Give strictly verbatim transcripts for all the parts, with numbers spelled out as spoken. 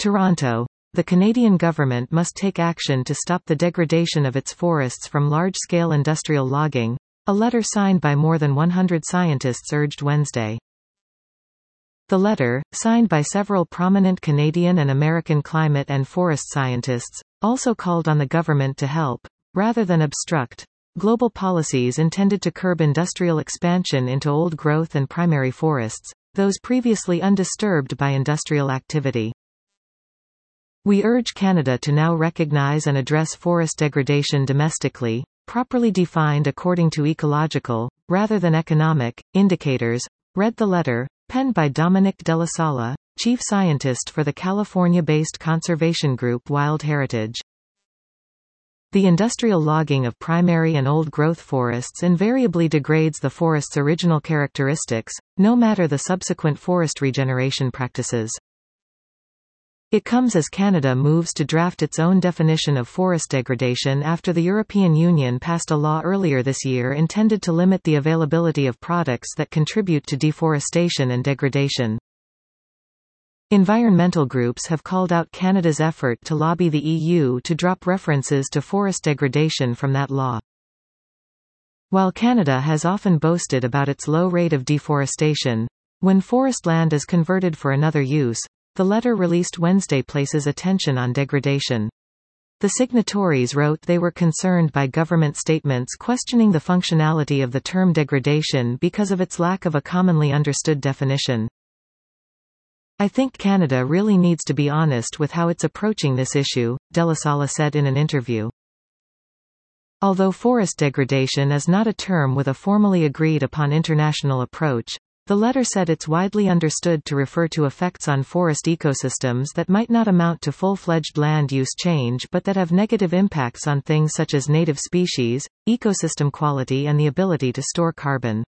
Toronto. The Canadian government must take action to stop the degradation of its forests from large-scale industrial logging, a letter signed by more than one hundred scientists urged Wednesday. The letter, signed by several prominent Canadian and American climate and forest scientists, also called on the government to help, rather than obstruct, global policies intended to curb industrial expansion into old-growth and primary forests, those previously undisturbed by industrial activity. We urge Canada to now recognize and address forest degradation domestically, properly defined according to ecological, rather than economic, indicators, read the letter, penned by Dominic De La Sala, chief scientist for the California-based conservation group Wild Heritage. The industrial logging of primary and old-growth forests invariably degrades the forest's original characteristics, no matter the subsequent forest regeneration practices. It comes as Canada moves to draft its own definition of forest degradation after the European Union passed a law earlier this year intended to limit the availability of products that contribute to deforestation and degradation. Environmental groups have called out Canada's effort to lobby the E U to drop references to forest degradation from that law. While Canada has often boasted about its low rate of deforestation, when forest land is converted for another use, the letter released Wednesday places attention on degradation. The signatories wrote they were concerned by government statements questioning the functionality of the term degradation because of its lack of a commonly understood definition. I think Canada really needs to be honest with how it's approaching this issue, De La Sala said in an interview. Although forest degradation is not a term with a formally agreed upon international approach, the letter said it's widely understood to refer to effects on forest ecosystems that might not amount to full-fledged land use change but that have negative impacts on things such as native species, ecosystem quality and the ability to store carbon.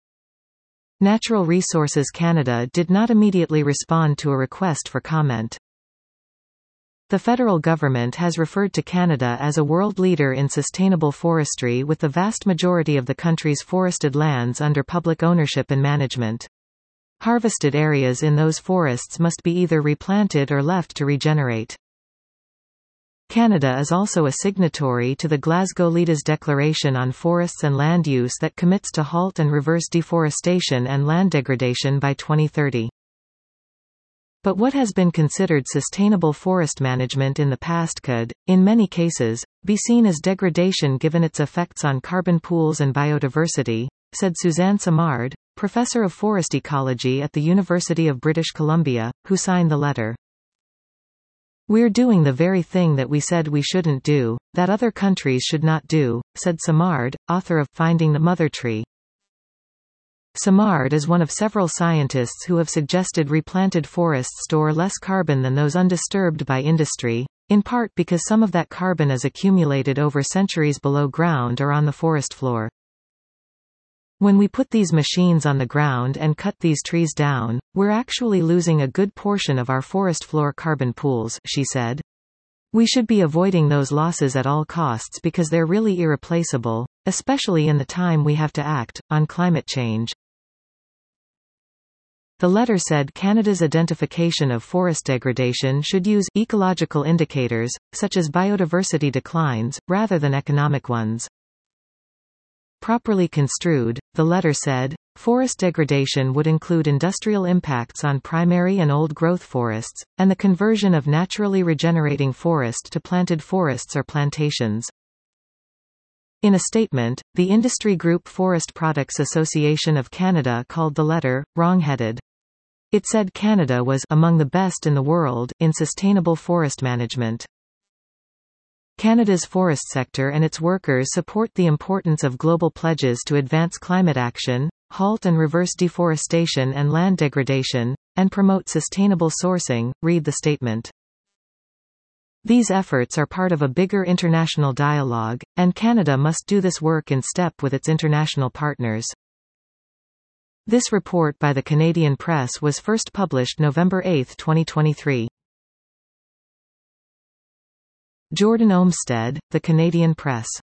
Natural Resources Canada did not immediately respond to a request for comment. The federal government has referred to Canada as a world leader in sustainable forestry with the vast majority of the country's forested lands under public ownership and management. Harvested areas in those forests must be either replanted or left to regenerate. Canada is also a signatory to the Glasgow Leaders Declaration on Forests and Land Use that commits to halt and reverse deforestation and land degradation by twenty thirty. But what has been considered sustainable forest management in the past could, in many cases, be seen as degradation given its effects on carbon pools and biodiversity, said Suzanne Simard, professor of forest ecology at the University of British Columbia, who signed the letter. We're doing the very thing that we said we shouldn't do, that other countries should not do, said Simard, author of Finding the Mother Tree. Simard is one of several scientists who have suggested replanted forests store less carbon than those undisturbed by industry, in part because some of that carbon is accumulated over centuries below ground or on the forest floor. When we put these machines on the ground and cut these trees down, we're actually losing a good portion of our forest floor carbon pools, she said. We should be avoiding those losses at all costs because they're really irreplaceable, especially in the time we have to act on climate change. The letter said Canada's identification of forest degradation should use ecological indicators, such as biodiversity declines, rather than economic ones. Properly construed, the letter said, forest degradation would include industrial impacts on primary and old-growth forests, and the conversion of naturally regenerating forest to planted forests or plantations. In a statement, the industry group Forest Products Association of Canada called the letter wrong-headed. It said Canada was among the best in the world in sustainable forest management. Canada's forest sector and its workers support the importance of global pledges to advance climate action, halt and reverse deforestation and land degradation, and promote sustainable sourcing, read the statement. These efforts are part of a bigger international dialogue, and Canada must do this work in step with its international partners. This report by the Canadian Press was first published November eighth twenty twenty-three. Jordan Olmsted, The Canadian Press.